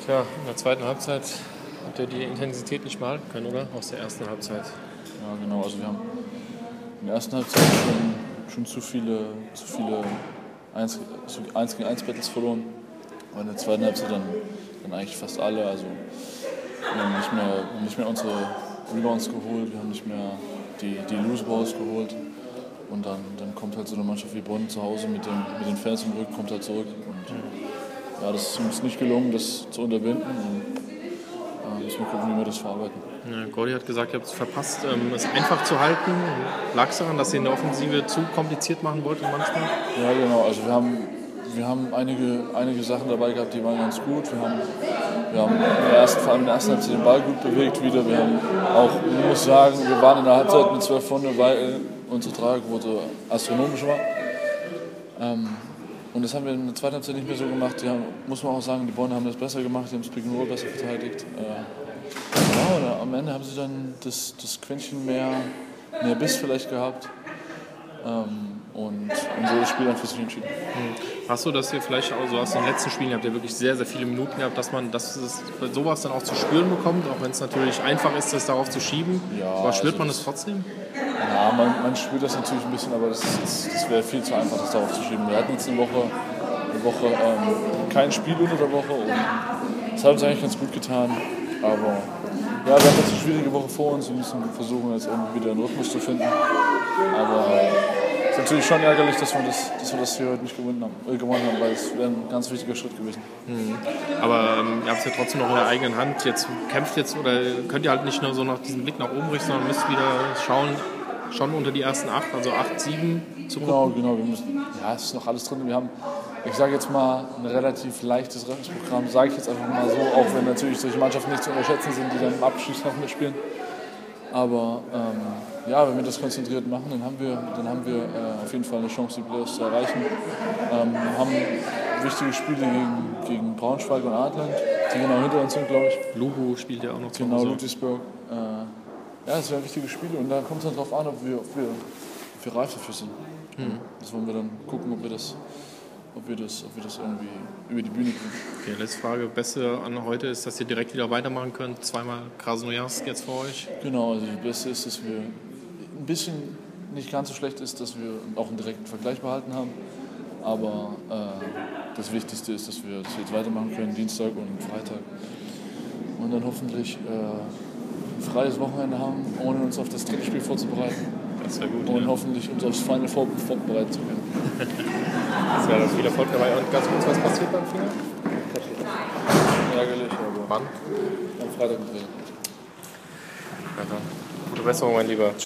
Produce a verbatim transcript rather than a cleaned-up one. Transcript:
Ja, in der zweiten Halbzeit habt ihr die Intensität nicht mal halten können, oder? Aus der ersten Halbzeit. Ja, genau. Also wir haben in der ersten Halbzeit schon, schon zu viele, zu viele eins gegen eins Battles verloren. Aber in der zweiten Halbzeit dann, dann eigentlich fast alle. Also wir haben nicht mehr, wir haben nicht mehr unsere Rebounds geholt, wir haben nicht mehr die, die Loose Balls geholt. Und dann, dann kommt halt so eine Mannschaft wie Bonn zu Hause mit, dem, mit den Fans im Rücken, kommt halt zurück. Und ja, das ist uns nicht gelungen, das zu unterbinden. Und äh, müssen wir gucken, wie wir das verarbeiten. Ja, Gordy hat gesagt, ihr habt es verpasst, ähm, es einfach zu halten. Lag es daran, dass ihr in der Offensive zu kompliziert machen wolltet manchmal? Ja, genau. Also wir haben, wir haben einige, einige Sachen dabei gehabt, die waren ganz gut. Wir haben, wir haben in der ersten, vor allem in der ersten Halbzeit den Ball gut bewegt wieder. Wir haben auch, ich muss sagen, wir waren in der Halbzeit mit zwölf vorne, weil unsere Tragquote astronomisch war. Ähm, und das haben wir in der zweiten Halbzeit nicht mehr so gemacht. Die haben, muss man auch sagen, die Bonner haben das besser gemacht, die haben das Pick and Roll besser verteidigt. Äh, ja, oder am Ende haben sie dann das, das Quäntchen mehr, mehr Biss vielleicht gehabt. Ähm, und, und so das Spiel dann für sich entschieden. Hast du das hier vielleicht auch so aus den letzten Spielen, ihr habt ja wirklich sehr, sehr viele Minuten gehabt, dass man dass es sowas dann auch zu spüren bekommt, auch wenn es natürlich einfach ist, das darauf zu schieben. Ja, aber spürt also man das, das trotzdem? Ja, man, man spürt das natürlich ein bisschen, aber das, das, das wäre viel zu einfach, das darauf zu schieben. Wir hatten jetzt eine Woche, eine Woche ähm, kein Spiel unter der Woche und das hat uns eigentlich ganz gut getan. Aber ja, wir haben jetzt eine schwierige Woche vor uns und müssen versuchen, jetzt irgendwie wieder einen Rhythmus zu finden. Aber es ist natürlich schon ärgerlich, dass wir das, dass wir das hier heute nicht gewonnen haben, äh, gewonnen haben, weil es wäre ein ganz wichtiger Schritt gewesen. Mhm. Aber ähm, ihr habt es ja trotzdem noch in der eigenen Hand. Jetzt kämpft jetzt oder könnt ihr halt nicht nur so nach diesem Blick nach oben richten, sondern müsst wieder schauen, schon unter die ersten acht, also acht, sieben zu gucken. Genau, genau. Wir müssen, ja, es ist noch alles drin. Wir haben, ich sage jetzt mal, ein relativ leichtes Rettungsprogramm, sage ich jetzt einfach mal so, auch wenn natürlich solche Mannschaften nicht zu unterschätzen sind, die dann im Abschluss noch mitspielen. Aber ähm, ja, wenn wir das konzentriert machen, dann haben wir, dann haben wir äh, auf jeden Fall eine Chance, die Playoffs zu erreichen. Ähm, wir haben wichtige Spiele gegen, gegen Braunschweig und Adland, die genau hinter uns sind, glaube ich. Luhu spielt ja auch noch zu Genau, Hause. Ludwigsburg. Äh, ja, das wären wichtige Spiele und da kommt es dann darauf an, ob wir, ob wir, ob wir reif dafür sind. Mhm. Das wollen wir dann gucken, ob wir das, ob wir das, ob wir das irgendwie über die Bühne kriegen. Okay, letzte Frage. Beste an heute ist, dass ihr direkt wieder weitermachen könnt. Zweimal Krasnojarsk jetzt für euch. Genau, also das Beste ist, dass wir ein bisschen nicht ganz so schlecht ist, dass wir auch einen direkten Vergleich behalten haben. Aber äh, das Wichtigste ist, dass wir, dass wir jetzt weitermachen können, Dienstag und Freitag. Und dann hoffentlich äh, ein freies Wochenende haben, ohne uns auf das dritte Spiel vorzubereiten. Das wäre gut. Und ja. hoffentlich uns aufs Final Four vorbereiten zu können. Das wäre das viel Erfolg dabei. Und ganz kurz, was passiert beim Finger? Ärgerlich, aber wann? Am Freitag und Freitag. Ja, dann. Gute Besserung, mein Lieber.